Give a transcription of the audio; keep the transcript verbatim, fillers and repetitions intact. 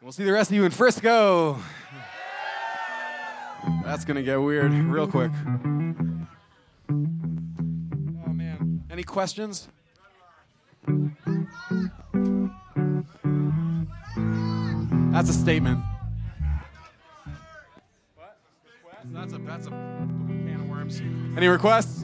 We'll see the rest of you in Frisco. That's gonna get weird real quick. Oh man. Any questions? That's a statement. What? That's a that's a can of worms. Any requests?